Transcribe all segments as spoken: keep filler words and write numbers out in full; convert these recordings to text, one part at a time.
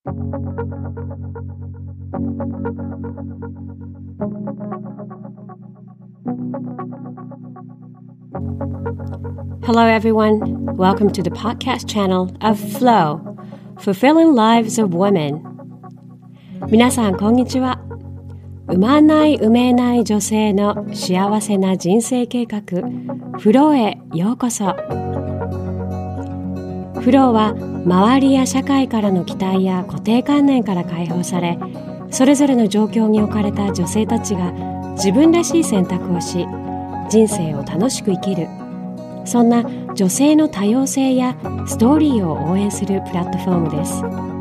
Hello everyone, welcome to the podcast channel of Flow, Fulfilling Lives of Women. 皆さんこんにちは。産まない産めない女性の幸せな人生計画、フローへようこそ。フローは周りや社会からの期待や固定観念から解放され、それぞれの状況に置かれた女性たちが自分らしい選択をし、人生を楽しく生きる、そんな女性の多様性やストーリーを応援するプラットフォームです。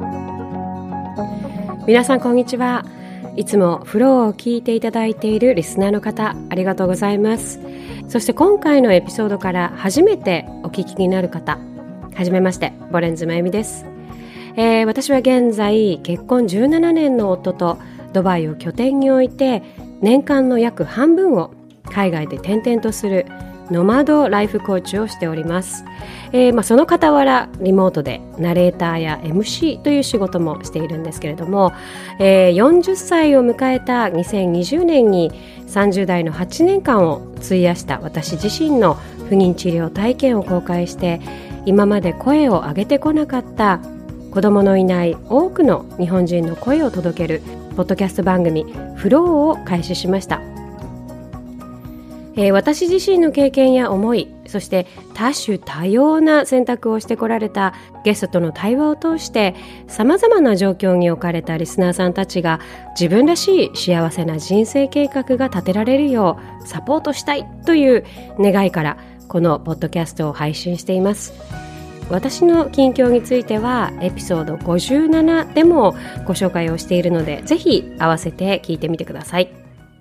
皆さんこんにちは。いつもフローを聞いていただいているリスナーの方、ありがとうございます。そして今回のエピソードから初めてお聞きになる方、はじめまして、ボレンズまゆみです。えー、私は現在結婚じゅうななねんの夫とドバイを拠点に置いて、年間の約半分を海外で転々とするノマドライフコーチをしております。えーまあ、その傍らリモートでナレーターや エムシー という仕事もしているんですけれども、えー、よんじゅっさいを迎えたにせんにじゅうねんにさんじゅうだいのはちねんかんを費やした私自身の不妊治療体験を公開して、今まで声を上げてこなかった子供のいない多くの日本人の声を届けるポッドキャスト番組フローを開始しました。えー、私自身の経験や思い、そして多種多様な選択をしてこられたゲストとの対話を通して、様々な状況に置かれたリスナーさんたちが自分らしい幸せな人生計画が立てられるようサポートしたいという願いから、このポッドキャストを配信しています。私の近況についてはエピソードごじゅうななでもご紹介をしているので、ぜひ合わせて聞いてみてください。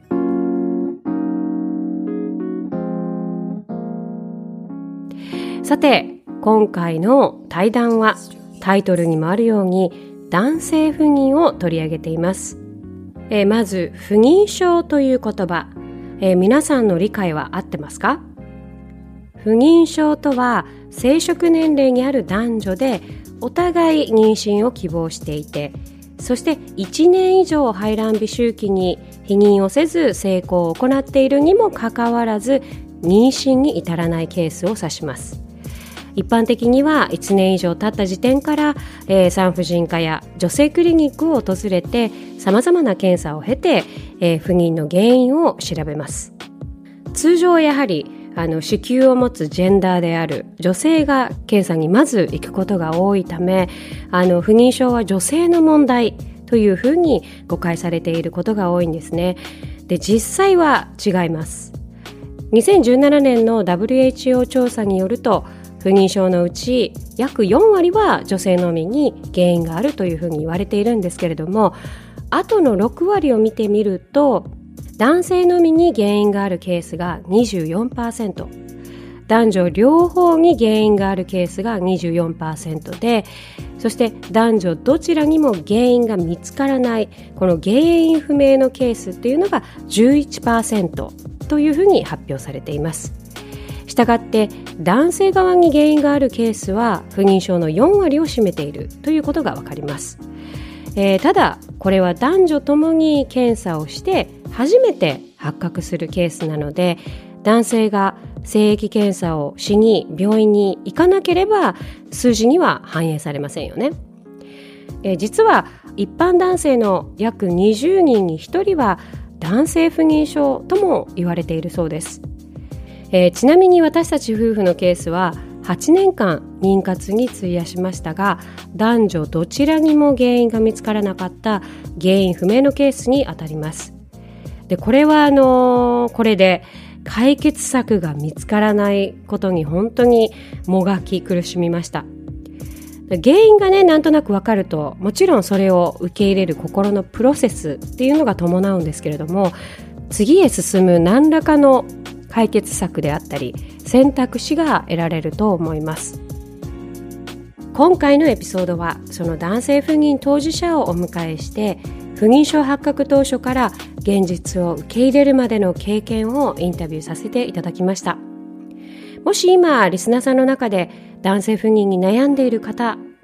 さて、今回の対談はタイトルにもあるように男性不妊を取り上げています。えー、まず不妊症という言葉、えー、皆さんの理解は合ってますか？不妊症とは生殖年齢にある男女でお互い妊娠を希望していて、そしていちねん以上排卵日周期に避妊をせず性交を行っているにもかかわらず妊娠に至らないケースを指します。一般的にはいちねん以上経った時点から、えー、産婦人科や女性クリニックを訪れて様々な検査を経て、えー、不妊の原因を調べます。通常はやはりあの子宮を持つジェンダーである女性が検査にまず行くことが多いため、あの不妊症は女性の問題というふうに誤解されていることが多いんですね。で、実際は違います。にせんじゅうななねんの ダブリューエイチオー 調査によると、不妊症のうち約よんわりは女性のみに原因があるというふうに言われているんですけれども、あとのろくわりを見てみると、男性のみに原因があるケースが にじゅうよんパーセント、男女両方に原因があるケースが にじゅうよんパーセント で、そして男女どちらにも原因が見つからない、この原因不明のケースっていうのが じゅういちパーセント というふうに発表されています。したがって男性側に原因があるケースは不妊症のよんわりを占めているということがわかります。えー、ただこれは男女ともに検査をして初めて発覚するケースなので、男性が精液検査をしに病院に行かなければ数字には反映されませんよね。えー、実は一般男性の約にじゅうにんにひとりは男性不妊症とも言われているそうです。えー、ちなみに私たち夫婦のケースははちねんかん妊活に費やしましたが、男女どちらにも原因が見つからなかった原因不明のケースにあたります。で、これはあのー、これで解決策が見つからないことに本当にもがき苦しみました。原因がね、なんとなく分かると、もちろんそれを受け入れる心のプロセスっていうのが伴うんですけれども、次へ進む何らかの解決策であったり選択肢が得られると思います。今回のエピソードはその男性不妊当事者をお迎えして、不妊症発覚当初から現実を受け入れるまでの経験をインタビューさせていただきました。もし今リスナーさんの中で男性不妊に悩んでいる方、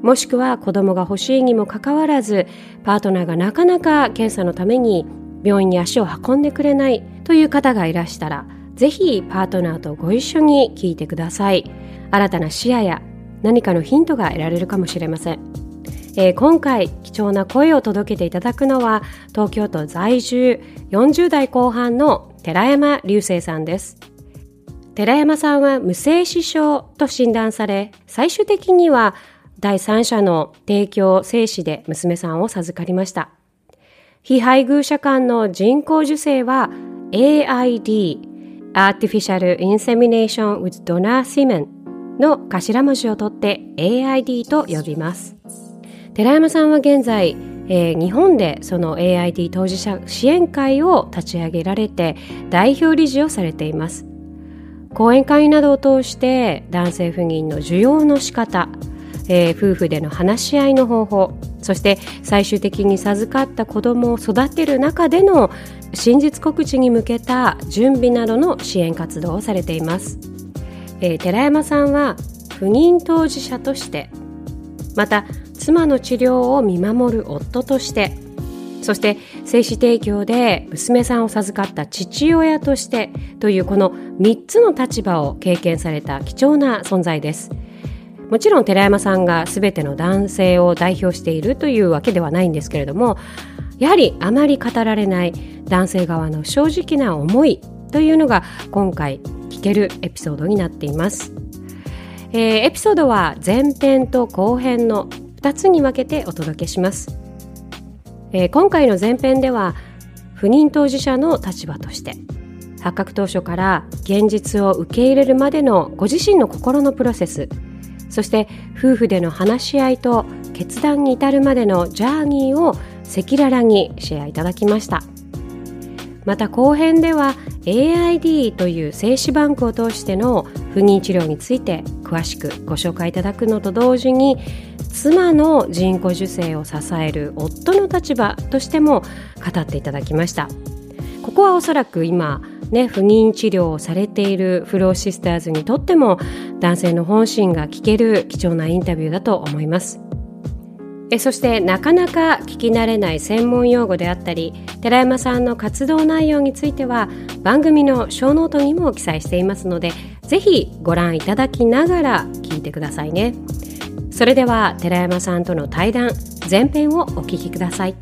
もしくは子供が欲しいにもかかわらず、パートナーがなかなか検査のために病院に足を運んでくれないという方がいらしたら、ぜひパートナーとご一緒に聞いてください。新たな視野や何かのヒントが得られるかもしれません。えー、今回貴重な声を届けていただくのは、東京都在住よんじゅう代後半の寺山隆生さんです。寺山さんは無精子症と診断され、最終的には第三者の提供精子で娘さんを授かりました。非配偶者間の人工授精は エーアイディー Artificial Insemination with Donor Semen の頭文字を取って エーアイディー と呼びます。寺山さんは現在、えー、日本でその エーアイディー 当事者支援会を立ち上げられて代表理事をされています。講演会などを通して男性不妊の受容の仕方、えー、夫婦での話し合いの方法、そして最終的に授かった子供を育てる中での真実告知に向けた準備などの支援活動をされています。えー、寺山さんは不妊当事者として、また妻の治療を見守る夫として、そして精子提供で娘さんを授かった父親としてというこのみっつの立場を経験された貴重な存在です。もちろん寺山さんが全ての男性を代表しているというわけではないんですけれども、やはりあまり語られない男性側の正直な思いというのが今回聞けるエピソードになっています。えー、エピソードは前編と後編のふたつに分けてお届けします。えー、今回の前編では不妊当事者の立場として発覚当初から現実を受け入れるまでのご自身の心のプロセス、そして夫婦での話し合いと決断に至るまでのジャーニーを赤裸々にシェアいただきました。また後編では エーアイディー という精子バンクを通しての不妊治療について詳しくご紹介いただくのと同時に、妻の人工授精を支える夫の立場としても語っていただきました。ここはおそらく今、ね、不妊治療をされているフローシスターズにとっても男性の本心が聞ける貴重なインタビューだと思います。えそしてなかなか聞き慣れない専門用語であったり、寺山さんの活動内容については番組のショーノートにも記載していますので、ぜひご覧いただきながら聞いてくださいね。それでは寺山さんとの対談前編をお聞きください。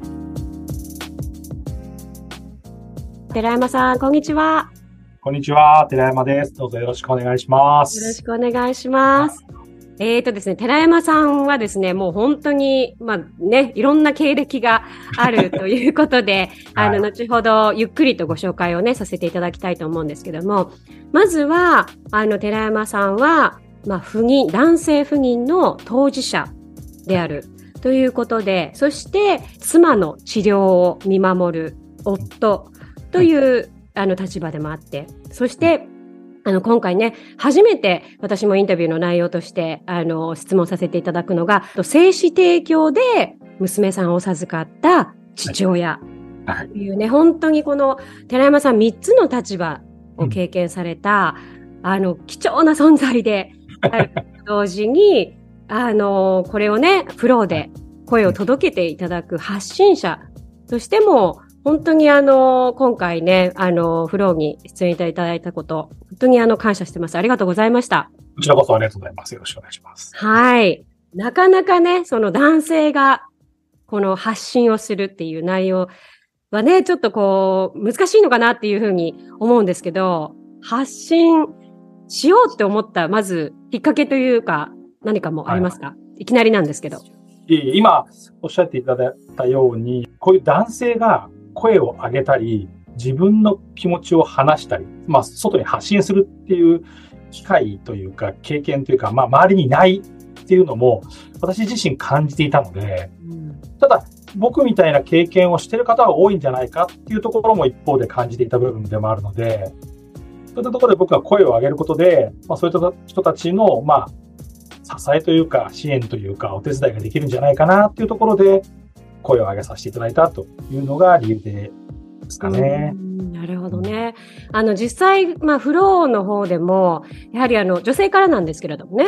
寺山さん、こんにちは。 こんにちは、寺山です。どうぞよろしくお願いします。 よろしくお願いします。えーとですね、寺山さんはですね、もう本当に、まあね、いろんな経歴があるということで、はい、あの、後ほどゆっくりとご紹介をね、させていただきたいと思うんですけども、まずは、あの、寺山さんは、まあ、不妊、男性不妊の当事者であるということで、そして妻の治療を見守る夫という、あの、立場でもあって、そして、あの、今回ね、初めて私もインタビューの内容として、あの、質問させていただくのが、精子提供で娘さんを授かった父親というね、本当にこの寺山さんみっつの立場を経験された、うん、あの、貴重な存在で、同時に、あの、これをね、フローで声を届けていただく発信者としても、本当にあの、今回ね、あの、フローに出演いただいたこと、本当にあの、感謝してます。ありがとうございました。 こちらこそありがとうございます。よろしくお願いします。 はい。なかなかね、その男性が、この発信をするっていう内容はね、ちょっとこう、難しいのかなっていうふうに思うんですけど、発信しようって思った、まず、きっかけというか、何かもありますか？はい、いきなりなんですけど。 いえいえ、今、おっしゃっていただいたように、こういう男性が声を上げたり、自分の気持ちを話したり、まあ、外に発信するっていう機会というか、経験というか、まあ、周りにないっていうのも、私自身感じていたので、うん、ただ、僕みたいな経験をしている方は多いんじゃないかっていうところも一方で感じていた部分でもあるので、そういったところで僕は声を上げることで、まあ、そういった人たちの、まあ、支えというか、支援というか、お手伝いができるんじゃないかなっていうところで、声を上げさせていただいたというのが理由ですかね。 なるほどね。あの、実際、まあ、フローの方でも、やはりあの、女性からなんですけれどもね、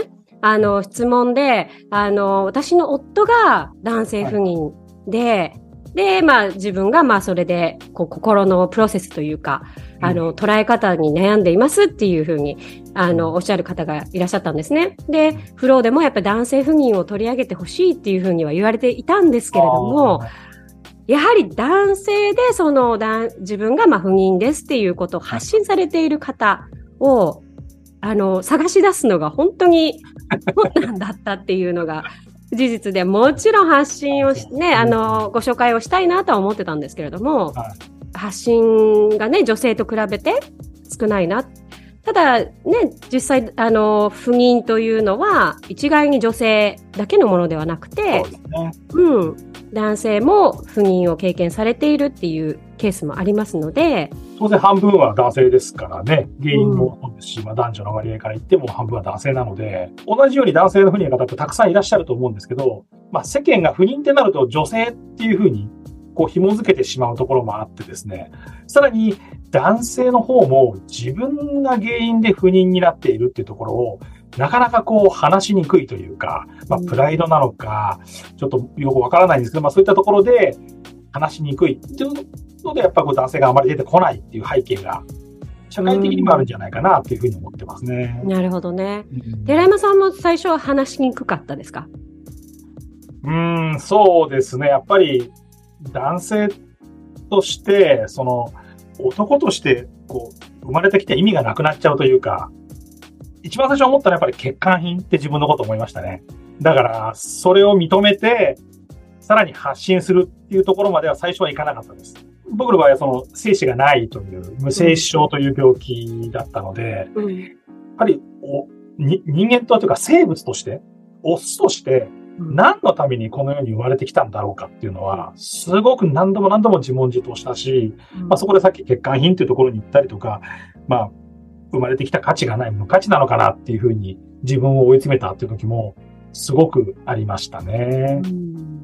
あの、質問で、あの、私の夫が男性不妊で、はい、で、まあ自分がまあそれで、こう心のプロセスというか、あの、捉え方に悩んでいますっていうふうに、あの、おっしゃる方がいらっしゃったんですね。で、フローでもやっぱり男性不妊を取り上げてほしいっていうふうには言われていたんですけれども、やはり男性でその、自分がまあ不妊ですっていうことを発信されている方を、あの、探し出すのが本当に困難だったっていうのが、事実で、もちろん発信をし、ね、あの、ご紹介をしたいなとは思ってたんですけれども、はい、発信がね、女性と比べて少ないな。ただ、ね、実際、あの、不妊というのは、一概に女性だけのものではなくて、そうですね。うん。男性も不妊を経験されているっていうケースもありますので、 当然半分は男性ですからね、原因もそうですし、うん、まあ男女の割合から言っても半分は男性なので、同じように男性の不妊の方ってたくさんいらっしゃると思うんですけど、まあ世間が不妊ってなると女性っていうふうにこう紐づけてしまうところもあってですね、さらに男性の方も自分が原因で不妊になっているっていうところをなかなかこう話しにくいというか、まあプライドなのか、ちょっとよくわからないんですけど、まあそういったところで話しにくいっていうので、やっぱり男性があまり出てこないっていう背景が社会的にもあるんじゃないかなっていうふうに思ってますね。 なるほどね。寺山さんも最初は話しにくかったですか？ うーん、そうですね。やっぱり男性として、その男としてこう生まれてきて意味がなくなっちゃうというか、一番最初思ったのはやっぱり欠陥品って自分のこと思いましたね。だから、それを認めて、さらに発信するっていうところまでは最初はいかなかったです。僕の場合はその精子がないという無精子症という病気だったので、うん、やっぱりおに人間というか生物として、オスとして何のためにこの世に生まれてきたんだろうかっていうのは、すごく何度も何度も自問自答したし、うんまあ、そこでさっき欠陥品っていうところに行ったりとか、まあ、生まれてきた価値がない無価値なのかなっていうふうに自分を追い詰めたっていう時もすごくありましたね。うん、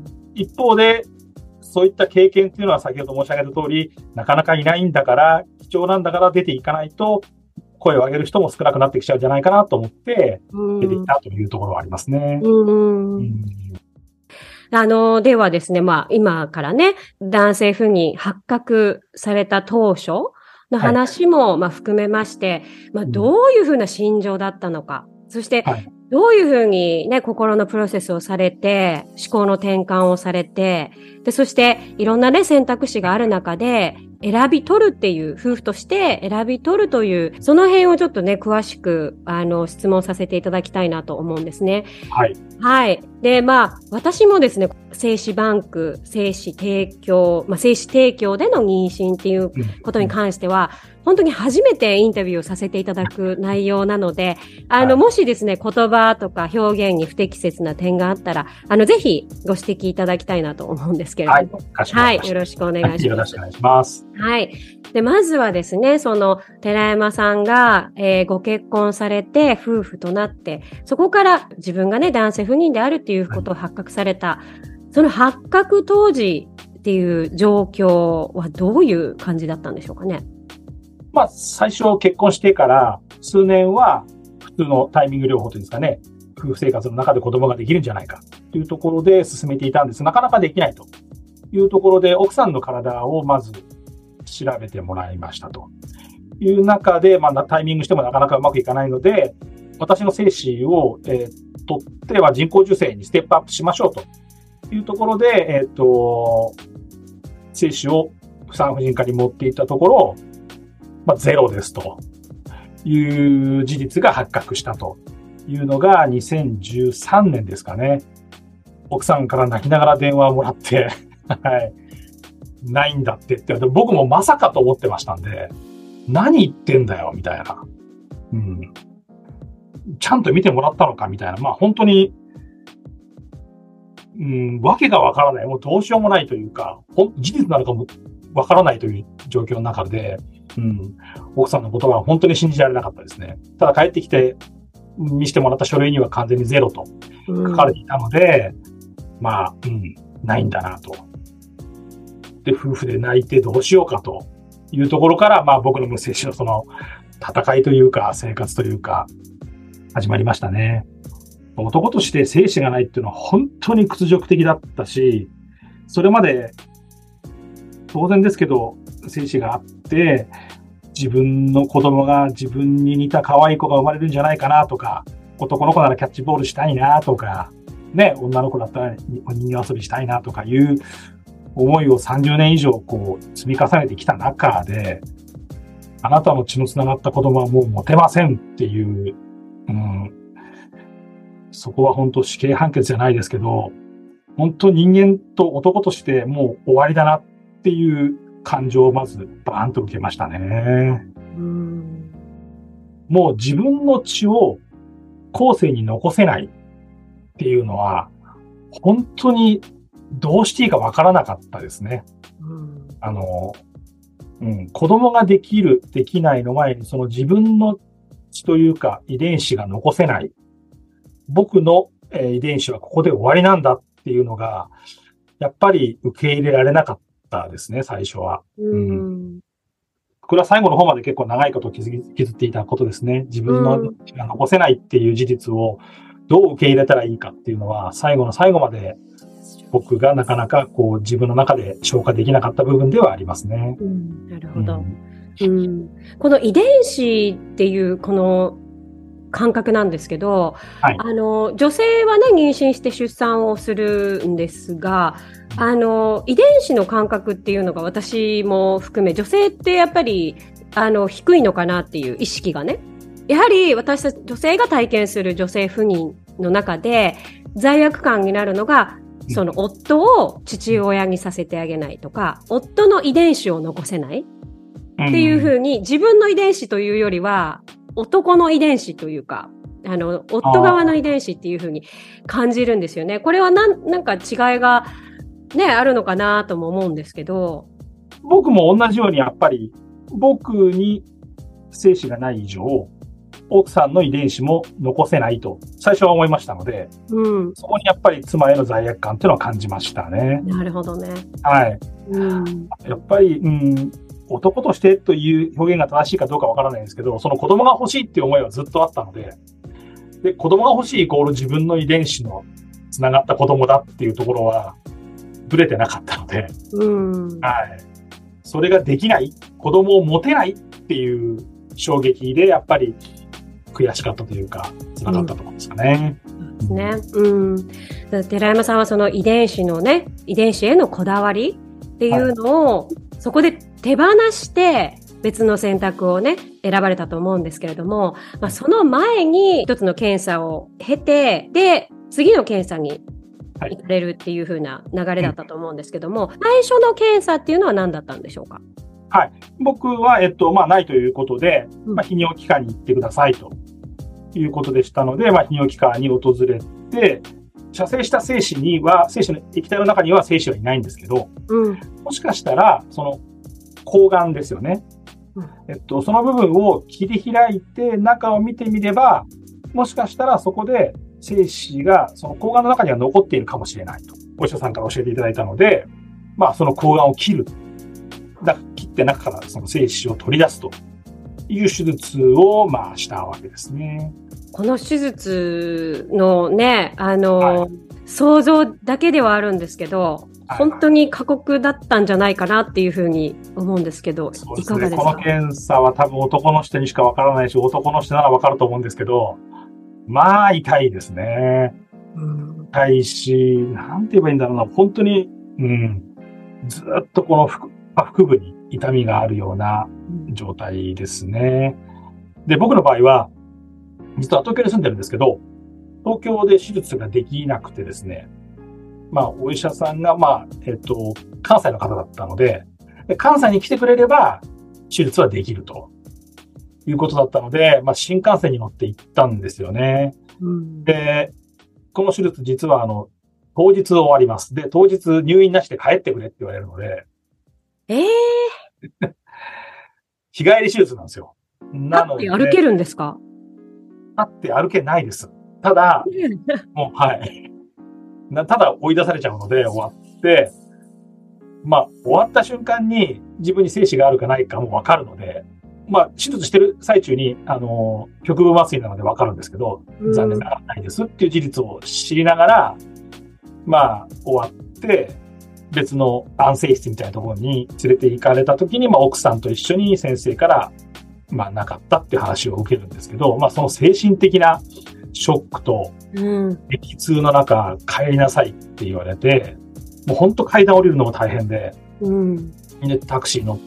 一方で、そういった経験っていうのは先ほど申し上げた通り、なかなかいないんだから、貴重なんだから出ていかないと、声を上げる人も少なくなってきちゃうんじゃないかなと思って、出てきたというところはありますね。うんうん、 あの、ではですね、まあ、今からね、男性不妊発覚された当初の話も、まあ、含めまして、まあ、どういうふうな心情だったのか、そして、はいどういうふうにね、心のプロセスをされて、思考の転換をされて、で、そしていろんなね、選択肢がある中で、選び取るっていう、夫婦として選び取るという、その辺をちょっとね、詳しく、あの、質問させていただきたいなと思うんですね。 はい。 はい。で、まあ、私もですね、精子バンク、精子提供、まあ、精子提供での妊娠っていうことに関しては、本当に初めてインタビューをさせていただく内容なので、あの、はい、もしですね、言葉とか表現に不適切な点があったら、あの、ぜひご指摘いただきたいなと思うんですけれども。 はい。 はい。よろしくお願いします。 よろしくお願いします。 はい。で、まずはですね、その、寺山さんが、えー、ご結婚されて、夫婦となって、そこから自分がね、男性不妊であるっていうことを発覚された、はい、その発覚当時っていう状況はどういう感じだったんでしょうかね。 まあ、最初結婚してから数年は普通のタイミング療法というんですかね、夫婦生活の中で子供ができるんじゃないかというところで進めていたんですが、なかなかできないというところで、奥さんの体をまず調べてもらいましたという中で、まあ、タイミングしてもなかなかうまくいかないので、私の精子を、えー、取っては人工授精にステップアップしましょうというところで、えっと、精子を産婦人科に持っていったところ、まあ、ゼロですという事実が発覚したというのがにせんじゅうさんねんですかね。奥さんから泣きながら電話をもらって、はい、ないんだってって言われて、僕もまさかと思ってましたんで、何言ってんだよみたいな、うん、ちゃんと見てもらったのかみたいな、まあ本当に、うん、わけがわからない、もうどうしようもないというか、事実なのかもわからないという状況の中で、うん、奥さんの言葉は本当に信じられなかったですね。ただ帰ってきて見せてもらった書類には完全にゼロと書かれていたので、うん、まあ、うん、ないんだなと。で、夫婦で泣いてどうしようかというところから、まあ僕の無精子のその戦いというか生活というか始まりましたね。 男として精子がないっていうのは本当に屈辱的だったし、それまで当然ですけど精子があって、自分の子供が自分に似た可愛い子が生まれるんじゃないかなとか、男の子ならキャッチボールしたいなとか、ね、女の子だったらお人形遊びしたいなとかいう思いをさんじゅうねん以上こう積み重ねてきた中で、あなたの血のつながった子供はもう持てませんっていう、うん、そこは本当死刑判決じゃないですけど、本当人間と男としてもう終わりだなっていう感情をまずバーンと受けましたね。うん、もう自分の血を後世に残せないっていうのは本当にどうしていいかわからなかったですね。うん、あの、うん、子供ができる、できないの前にその自分の血というか遺伝子が残せない。僕の、えー、遺伝子はここで終わりなんだっていうのがやっぱり受け入れられなかったですね、最初は。うん、これは最後の方まで結構長いこと気づき、気づっていたことですね。自分の血が残せないっていう事実をどう受け入れたらいいかっていうのは最後の最後まで僕がなかなかこう自分の中で消化できなかった部分ではありますね。 うん、なるほど、うんうん。この遺伝子っていうこの感覚なんですけど、はい、あの女性はね妊娠して出産をするんですが、あの遺伝子の感覚っていうのが私も含め女性ってやっぱりあの低いのかなっていう意識がね、やはり私たち女性が体験する女性不妊の中で罪悪感になるのがその夫を父親にさせてあげないとか、夫の遺伝子を残せないっていう風に、自分の遺伝子というよりは男の遺伝子というか、あの夫側の遺伝子っていう風に感じるんですよね。これはなん、なんか違いがねあるのかなとも思うんですけど。 僕も同じようにやっぱり僕に精子がない以上、奥さんの遺伝子も残せないと最初は思いましたので、うん、そこにやっぱり妻への罪悪感っていうのを感じましたね。 なるほどね。 はい。うん、やっぱり、うん、男としてという表現が正しいかどうかわからないんですけど、その子供が欲しいっていう思いはずっとあったので、で子供が欲しいイコール自分の遺伝子のつながった子供だっていうところはブレてなかったので、うん、はい。それができない、子供を持てないっていう衝撃でやっぱり悔しかったというか辛かったところですかね。 うんですね。うん。寺山さんはその遺伝子のね、遺伝子へのこだわりっていうのを、はい、そこで手放して別の選択をね選ばれたと思うんですけれども、まあ、その前に一つの検査を経て、で次の検査に行かれるっていう風な流れだったと思うんですけども、はい、最初の検査っていうのは何だったんでしょうか？ はい。僕は、えっと、まあ、ないということで、まあ、泌尿器科に行ってくださいということでしたので、まあ、泌尿器科に訪れて、射精した精子には、精子の液体の中には精子はいないんですけど、うん、もしかしたら、その、睾丸ですよね。うん、えっと、その部分を切り開いて中を見てみれば、もしかしたらそこで精子が、その睾丸の中には残っているかもしれないと、お医者さんから教えていただいたので、まあ、その睾丸を切る。だ切って中からその精子を取り出すという手術をまあしたわけですね。 この手術のね、あの、はい、想像だけではあるんですけど、はい、本当に過酷だったんじゃないかなっていうふうに思うんですけど、 そうですね、 いかがですか？ この検査は多分男の人にしかわからないし、男の人ならわかると思うんですけど、まあ痛いですね。うん、痛いし、なんて言えばいいんだろうな、本当に、うん、ずっとこの腹腹部に痛みがあるような状態ですね。で、僕の場合は、実は東京に住んでるんですけど、東京で手術ができなくてですね、まあ、お医者さんが、まあ、えっと、関西の方だったので、で関西に来てくれれば、手術はできるということだったので、まあ、新幹線に乗って行ったんですよね。うん、で、この手術実は、あの、当日終わります。で、当日入院なしで帰ってくれって言われるので、 ええー、日帰り手術なんですよ。 なので。立って歩けるんですか？ 立って歩けないです。ただ、もう、はい。ただ追い出されちゃうので終わって、まあ、終わった瞬間に自分に精子があるかないかもわかるので、 まあ、手術してる最中に、あの、局部麻酔なのでわかるんですけど、 うん、 残念ながらないですっていう事実を知りながら、まあ、終わって、別の安静室みたいなところに連れて行かれた時に、まあ、奥さんと一緒に先生から、まあ、なかったっていう話を受けるんですけど、まあ、その精神的なショックと、激痛の中、帰りなさいって言われて、もう本当階段降りるのも大変で、 うん、 で、タクシー乗って、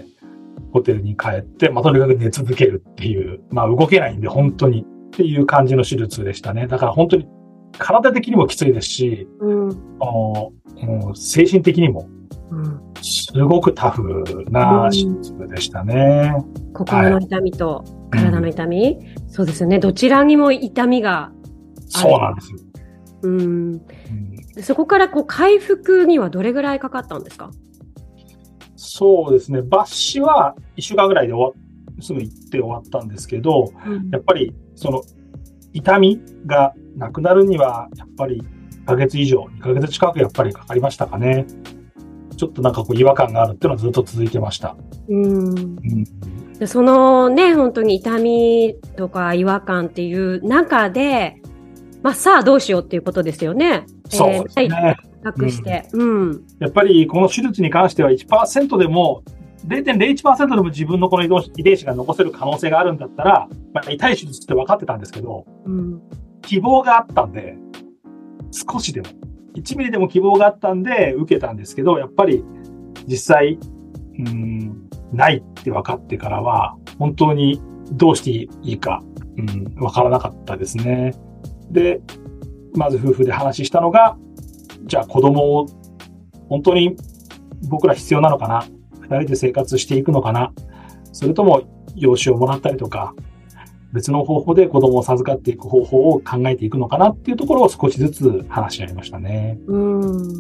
ホテルに帰って、まあ、とにかく寝続けるっていう、まあ、動けないんで、本当にっていう感じの手術でしたね。だから本当に体的にもきついですし、うん、あのうん、精神的にも、すごくタフな手術でしたね。 うん、心の痛みと体の痛み、うん、そうですよね。どちらにも痛みがある。 そうなんですよ。 うん。うん、そこからこう回復にはどれぐらいかかったんですか？ そうですね。抜歯はいっしゅうかんぐらいで終わすぐ行って終わったんですけど、うん、やっぱりその痛みがなくなるにはやっぱりいっかげつ以上、にかげつ近くやっぱりかかりましたかね。ちょっとなんかこう違和感があるっていうのはずっと続いてました。うん、 うん、そのね、本当に痛みとか違和感っていう中で、まあさあどうしようっていうことですよね。 そうですね。 えー隠して、うんうん。 やっぱりこの手術に関しては いちパーセント でも ゼロてんゼロいちパーセント でも自分のこの遺伝子が残せる可能性があるんだったら、まあ、痛い手術って分かってたんですけど、うん、希望があったんで、少しでも、いちミリでも希望があったんで受けたんですけど、やっぱり実際、うーん、ないって分かってからは、本当にどうしていいか、うん、分からなかったですね。で、まず夫婦で話したのが、じゃあ子供を本当に僕ら必要なのかな、二人で生活していくのかな、それとも養子をもらったりとか別の方法で子供を授かっていく方法を考えていくのかなっていうところを少しずつ話し合いましたね。 うん、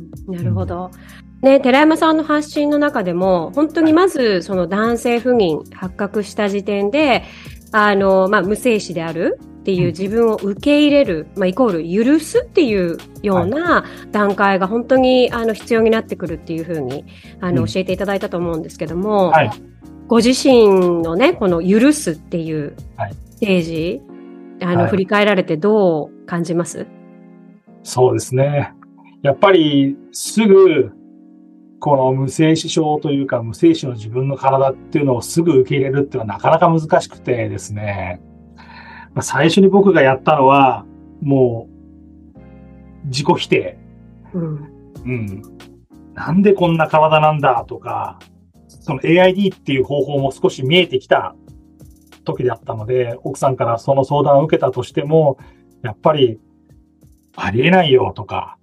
なるほど、うん、ね、寺山さんの発信の中でも本当にまずその男性不妊発覚した時点であの、まあ、無精子であるっていう自分を受け入れる、まあ、イコール許すっていうような段階が本当にあの必要になってくるっていうふうにあの教えていただいたと思うんですけども、はい、ご自身のねこの許すっていうステージ、はい、あの、はい、振り返られてどう感じます？ そうですね。やっぱりすぐこの無精子症というか無精子の自分の体っていうのをすぐ受け入れるっていうのはなかなか難しくてですね。最初に僕がやったのは、もう、自己否定。うん。うん。なんでこんな体なんだとか、その エーアイディー っていう方法も少し見えてきた時であったので、奥さんからその相談を受けたとしても、やっぱり、ありえないよとか、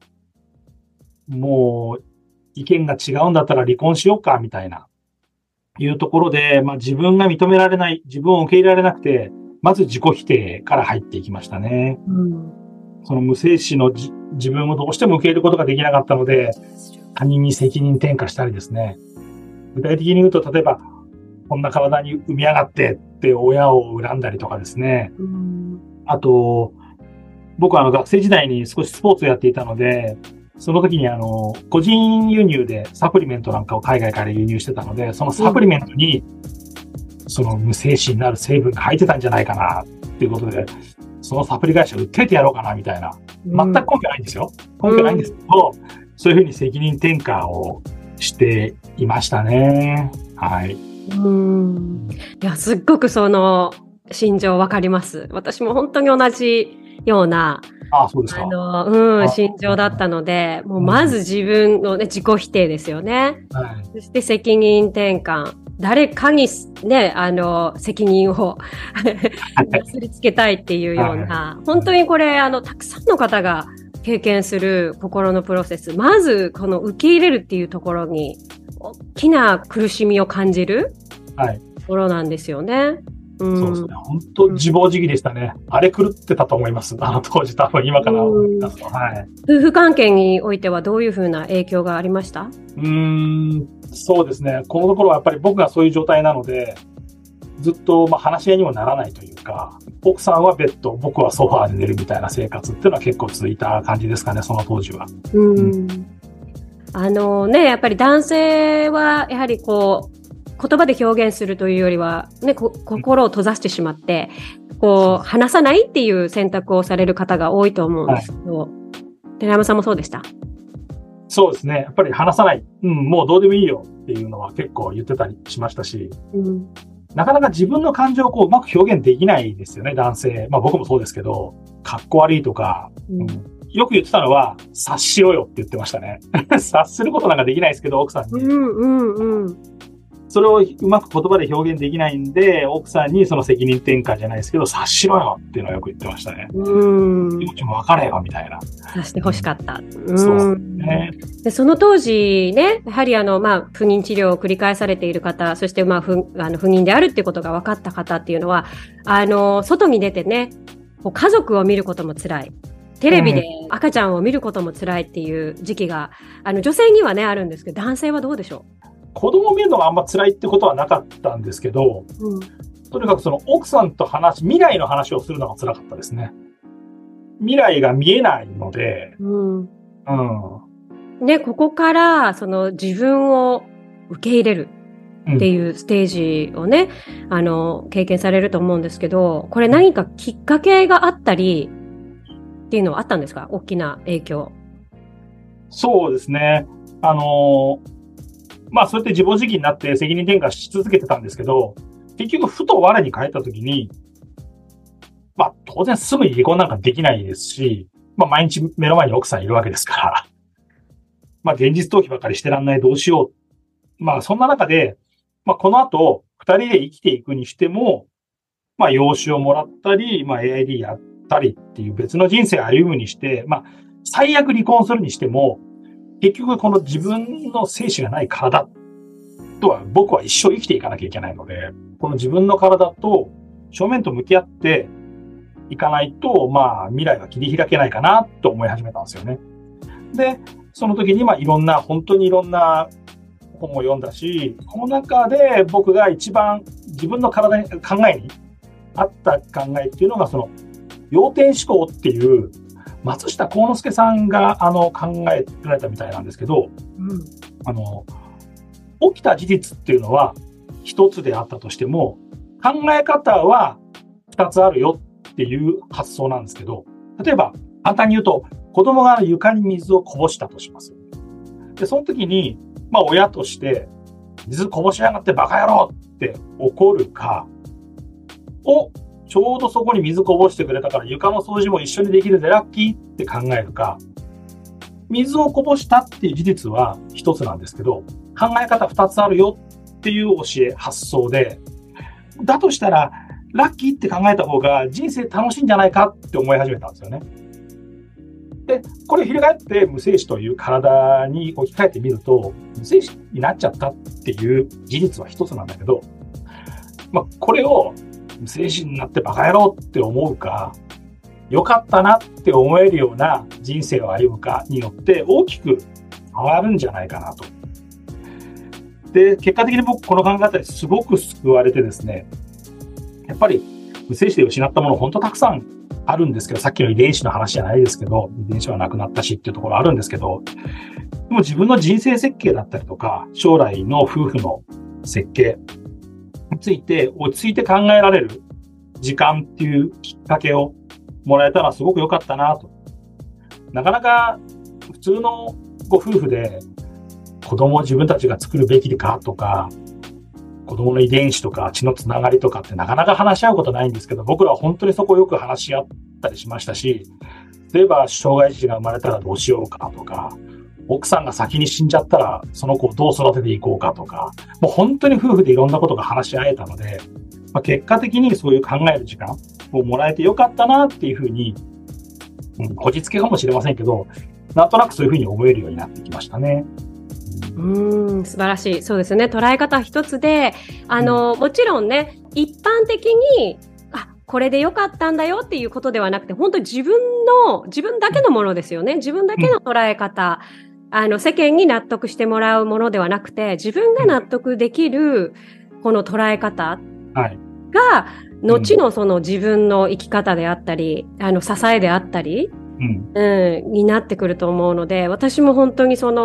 もう、意見が違うんだったら離婚しようか、みたいな、いうところで、まあ自分が認められない、自分を受け入れられなくて、まず自己否定から入っていきましたね。うん、その無精子のじ自分をどうしても受け入れることができなかったので、他人に責任転嫁したりですね。具体的に言うと、例えば、こんな体に産みやがってって親を恨んだりとかですね。うん、あと、僕はあの学生時代に少しスポーツをやっていたので、その時にあの、個人輸入でサプリメントなんかを海外から輸入してたので、そのサプリメントに、その無精子になる成分が入ってたんじゃないかなっていうことで、そのサプリ会社を訴えてやろうかなみたいな。全く根拠ないんですよ。根拠ないんですけど、うん、そういうふうに責任転嫁をしていましたね。はい。 うん。いや、すっごくその心情わかります。私も本当に同じような、 ああ、そうですか。 あの、うん、心情だったので、もうまず自分のね、自己否定ですよね。はい、そして責任転換。誰かにね、あの、責任をなすりつけたいっていうような、はい、本当にこれ、あの、たくさんの方が経験する心のプロセス。まず、この受け入れるっていうところに、大きな苦しみを感じるところなんですよね。うん、 そうですね。本当自暴自棄でしたね。うん、あれ狂ってたと思います。あの当時多分今から思い出すと、はい。 夫婦関係においてはどういうふうな影響がありました？ うーん、そうですね。このところはやっぱり僕がそういう状態なので、ずっとまあ話し合いにもならないというか、奥さんはベッド、僕はソファーで寝るみたいな生活っていうのは結構続いた感じですかね、その当時は。うん、 あのね、やっぱり男性はやはりこう、 葉で表現するというよりは、ね、こ心を閉ざしてしまって、こう、話さないっていう選択をされる方が多いと思うんですけど、はい、寺山さんもそうでした？ そうですね。やっぱり話さない。うん、もうどうでもいいよっていうのは結構言ってたりしましたし、うん、なかなか自分の感情をこううまく表現できないですよね、男性。まあ僕もそうですけど、かっこ悪いとか、うんうん、よく言ってたのは、察しろよって言ってましたね。察することなんかできないですけど、奥さんに。うんうんうん、それをうまく言葉で表現できないんで、奥さんにその責任転嫁じゃないですけど、察しろよっていうのをよく言ってましたね。うん。気持ちも分かれよみたいな。 察して欲しかった。 うん、そうですね。 で、その当時ね、やはりあの、まあ、不妊治療を繰り返されている方、そしてまあ、不、あの不妊であるっていうことが分かった方っていうのは、あの、外に出てね、こう家族を見ることも辛い。テレビで赤ちゃんを見ることも辛いっていう時期が、あの女性にはね、あるんですけど、男性はどうでしょう？ 子供を見るのがあんま辛いってことはなかったんですけど、うん、とにかくその奥さんと話、未来の話をするのが辛かったですね。未来が見えないので、うん。うん。 ね、ここからその自分を受け入れるっていうステージをね、うん、あの、経験されると思うんですけど、これ何かきっかけがあったり、っていうのはあったんですか？大きな影響。 そうですね。あのー、まあそうやって自暴自棄になって責任転嫁し続けてたんですけど、結局ふと我に返った時に、まあ当然すぐに離婚なんかできないですし、まあ毎日目の前に奥さんいるわけですから、まあ現実逃避ばっかりしてらんない、どうしよう。まあそんな中で、まあこの後二人で生きていくにしても、まあ養子をもらったり、まあ エーアイディー やったりっていう別の人生を歩むにして、まあ最悪離婚するにしても、結局この自分の精子がない体とは僕は一生生きていかなきゃいけないので、この自分の体と正面と向き合っていかないと、まあ未来は切り開けないかなと思い始めたんですよね。で、その時にまあいろんな、本当にいろんな本を読んだし、この中で僕が一番自分の体に、考えに合った考えっていうのが、その要点思考っていう松下幸之助さんがあの考えられたみたいなんですけど、うん、あの起きた事実っていうのは一つであったとしても、考え方は二つあるよっていう発想なんですけど、例えば簡単に言うと、子供が床に水をこぼしたとします。で、その時に、まあ親として水こぼしやがってバカ野郎って怒るか、をちょうどそこに水こぼしてくれたから床の掃除も一緒にできるでラッキーって考えるか、水をこぼしたっていう事実は一つなんですけど、考え方二つあるよっていう教え、発想で、だとしたらラッキーって考えた方が人生楽しいんじゃないかって思い始めたんですよね。で、これ翻って無精子という体に置き換えてみると、無精子になっちゃったっていう事実は一つなんだけど、まあこれを無精子になってバカ野郎って思うか、良かったなって思えるような人生を歩むかによって大きく変わるんじゃないかなと。で、結果的に僕この考え方にすごく救われてですね、やっぱり無精子で失ったもの本当たくさんあるんですけど、さっきの遺伝子の話じゃないですけど、遺伝子はなくなったしっていうところあるんですけど、でも自分の人生設計だったりとか、将来の夫婦の設計について落ち着いて考えられる時間っていうきっかけをもらえたのはすごく良かったなと。なかなか普通のご夫婦で子供を自分たちが作るべきかとか、子供の遺伝子とか血のつながりとかってなかなか話し合うことないんですけど、僕らは本当にそこをよく話し合ったりしましたし、例えば障害児が生まれたらどうしようかとか、奥さんが先に死んじゃったらその子をどう育てていこうかとか、もう本当に夫婦でいろんなことが話し合えたので、まあ、結果的にそういう考える時間をもらえてよかったなっていうふうに、うん、こじつけかもしれませんけど、なんとなくそういうふうに思えるようになってきましたね。 うーん、素晴らしい。そうですね。捉え方一つで、あの、うん、もちろんね、一般的に、あ、これでよかったんだよっていうことではなくて、本当に自分の、自分だけのものですよね。自分だけの捉え方。うん、あの、世間に納得してもらうものではなくて、自分が納得できる、この捉え方が、後のその自分の生き方であったり、あの、支えであったり、うんうん、になってくると思うので、私も本当にその、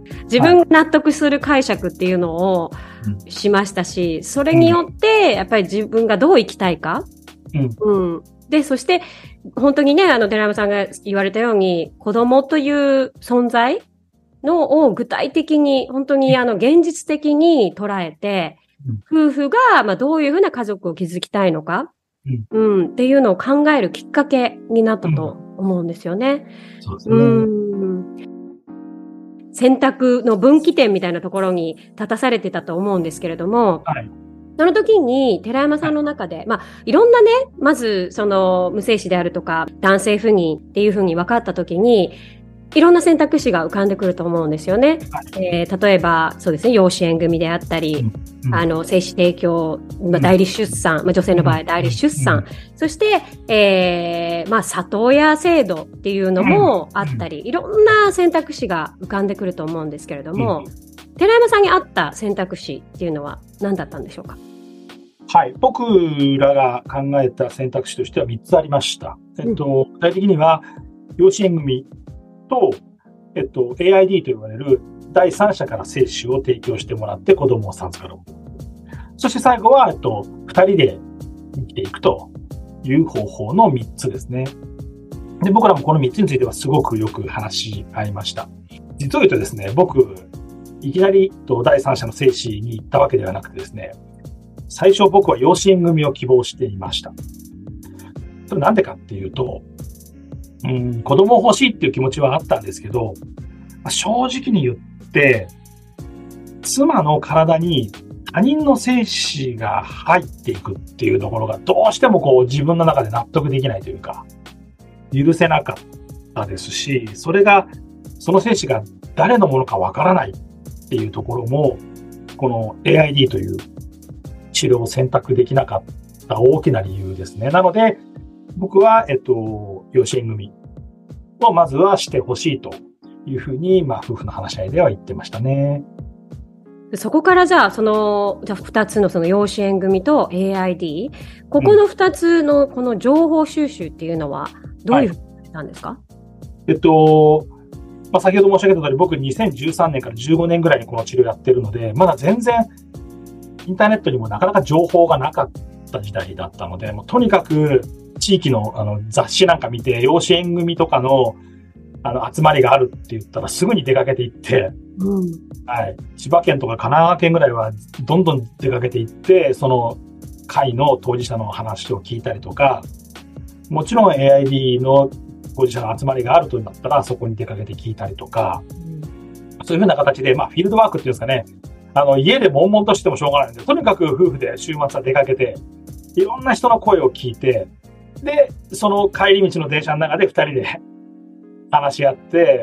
自分が納得する解釈っていうのをしましたし、はい、それによって、やっぱり自分がどう生きたいか。うん。うん、で、そして、本当にね、あの、寺山さんが言われたように、子供という存在のを具体的に、本当にあの、現実的に捉えて、うん、夫婦が、まあ、どういうふうな家族を築きたいのか、うん、うん、っていうのを考えるきっかけになったと思うんですよね。 うん、そうですね。 うん選択の分岐点みたいなところに立たされてたと思うんですけれども、はい、その時に寺山さんの中で、はい、まあ、いろんなね、まずその無精子であるとか男性不妊っていうふうに分かった時に、いろんな選択肢が浮かんでくると思うんですよね。はいえー、例えば、そうですね、養子縁組であったり、うんうん、あの、精子提供、まあ、代理出産、まあ、女性の場合、代理出産、うんうん、そして、えー、まあ、里親制度っていうのもあったり、いろんな選択肢が浮かんでくると思うんですけれども、うん、寺山さんに合った選択肢っていうのは何だったんでしょうか？ はい。僕らが考えた選択肢としてはみっつありました。えっと、具体的には、養子縁組と、えっと、エーアイディー と呼ばれる第三者から精子を提供してもらって子供を授かる。そして最後は、えっと、二人で生きていくという方法のみっつですね。で、僕らもこのみっつについてはすごくよく話し合いました。実を言うとですね、僕、いきなり第三者の精子に行ったわけではなくてですね、最初僕は養子縁組を希望していました。それなんでかっていうと、うん、子供欲しいっていう気持ちはあったんですけど、正直に言って、妻の体に他人の精子が入っていくっていうところがどうしてもこう自分の中で納得できないというか、許せなかったですし、それが、その精子が誰のものかわからないっていうところも、この エーアイディー という治療を選択できなかった大きな理由ですね。なので、僕は、えっと、養子縁組をまずはしてほしいというふうに、まあ、夫婦の話し合いでは言ってましたね。 そこからじゃあ、その、じゃあ二つのその養子縁組と エーアイディー、ここの二つのこの情報収集っていうのはどういうふうにしたんですか？はい、 えっと、まあ、先ほど申し上げた通り、僕にせんじゅうさんねんからじゅうごねんぐらいにこの治療やってるので、まだ全然インターネットにもなかなか情報がなかった時代だったので、もうとにかく地域のあの雑誌なんか見て、養子縁組とかのあの集まりがあるって言ったらすぐに出かけていって、うんはい、千葉県とか神奈川県ぐらいはどんどん出かけていって、その会の当事者の話を聞いたりとか、もちろん エーアイディー の当事者の集まりがあるとなったらそこに出かけて聞いたりとか、うん、そういうふうな形で、まあフィールドワークっていうんですかね、あの家で悶々としてもしょうがないので、とにかく夫婦で週末は出かけて、いろんな人の声を聞いて、で、その帰り道の電車の中で二人で話し合って、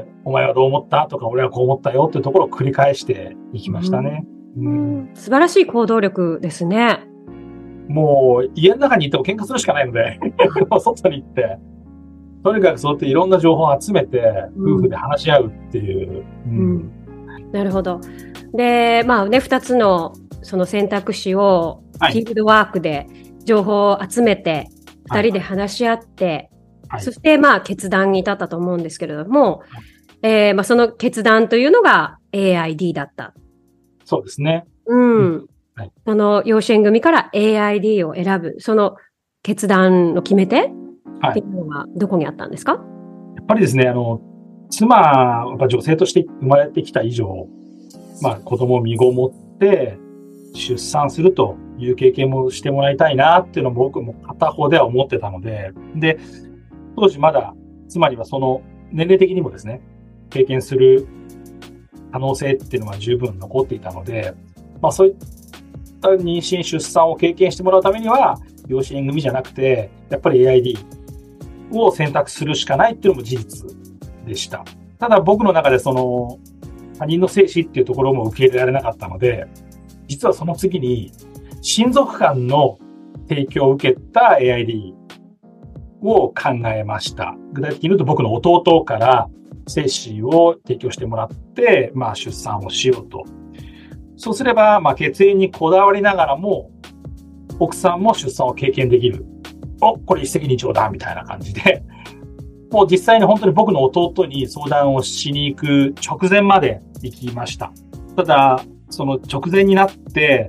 お前はどう思ったとか、俺はこう思ったよっていうところを繰り返していきましたね。 うんうん、素晴らしい行動力ですね。 もう家の中にいても喧嘩するしかないので、外に行って、とにかくそうやっていろんな情報を集めて、夫婦で話し合うっていう。うんうん、なるほど。で、まあね、二つのその選択肢をフィールドワークで情報を集めて、二人で話し合って、はい、そしてまあ決断に至ったと思うんですけれども、はいえー、まあその決断というのが エーアイディー だった。 そうですね。 うん。はい、その養子縁組から エーアイディー を選ぶ、その決断の決め手っていうのはどこにあったんですか？はい、 やっぱりですね、あの、妻は女性として生まれてきた以上、まあ子供を身ごもって出産するという経験もしてもらいたいなっていうのも僕も片方では思ってたので、で、当時まだ妻にはその年齢的にもですね、経験する可能性っていうのは十分残っていたので、まあそういった妊娠出産を経験してもらうためには養子縁組じゃなくて、やっぱり エーアイディー を選択するしかないっていうのも事実でした。ただ僕の中でその他人の精子っていうところも受け入れられなかったので、実はその次に親族間の提供を受けた エーアイディー を考えました。具体的に言うと僕の弟から精子を提供してもらって、まあ出産をしようと。そうすれば、まあ血縁にこだわりながらも、奥さんも出産を経験できる。お、これ一石二鳥だ、みたいな感じで、 もう実際に本当に僕の弟に相談をしに行く直前まで行きました。ただ、その直前になって、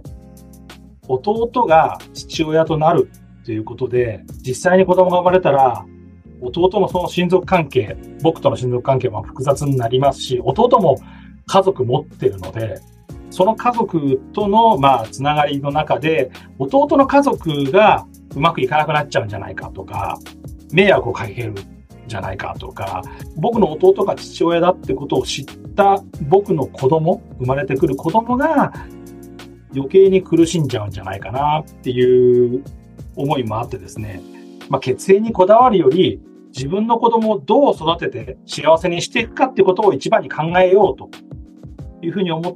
弟が父親となるということで、実際に子供が生まれたら、弟のその親族関係、僕との親族関係も複雑になりますし、弟も家族持ってるので、その家族との、まあ、つながりの中で、弟の家族がうまくいかなくなっちゃうんじゃないかとか、迷惑をかけるんじゃないかとか、僕の弟が父親だってことを知った僕の子供、生まれてくる子供が余計に苦しんじゃうんじゃないかなっていう思いもあってですね、まあ、血縁にこだわるより、自分の子供をどう育てて幸せにしていくかってことを一番に考えようというふうに思って、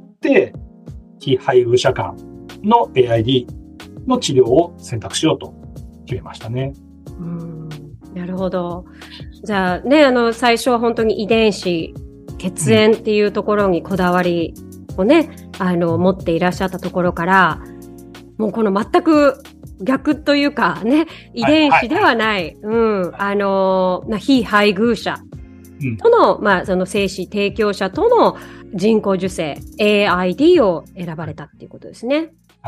非配偶者間の エーアイディー の治療を選択しようと決めましたね。 うん、なるほど。じゃあね、あの、最初は本当に遺伝子、血縁っていうところにこだわりをね、うん、あの、持っていらっしゃったところから、もうこの全く逆というかね、遺伝子ではない、はいはい、うん、あの、非配偶者との、うん、まあ、その精子提供者との人工授精、エーアイディー を選ばれたっていうことですね。はい。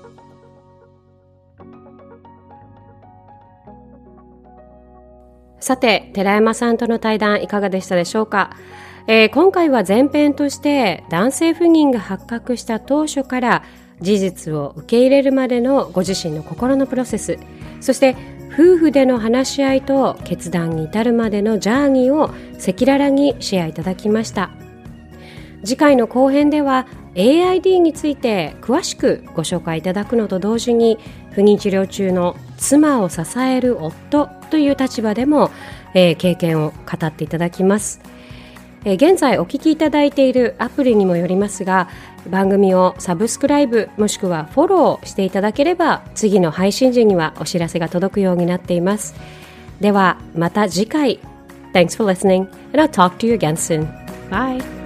さて、寺山さんとの対談いかがでしたでしょうか。えー、今回は前編として男性不妊が発覚した当初から事実を受け入れるまでのご自身の心のプロセス、そして夫婦での話し合いと決断に至るまでのジャーニーを赤裸々にシェアいただきました。次回の後編では エーアイディー について詳しくご紹介いただくのと同時に、不妊治療中の妻を支える夫という立場でも、えー、経験を語っていただきます。えー、現在お聞きいただいているアプリにもよりますが、番組をサブスクライブもしくはフォローしていただければ、次の配信時にはお知らせが届くようになっています。ではまた次回。Thanks for listening and I'll talk to you again soon. Bye.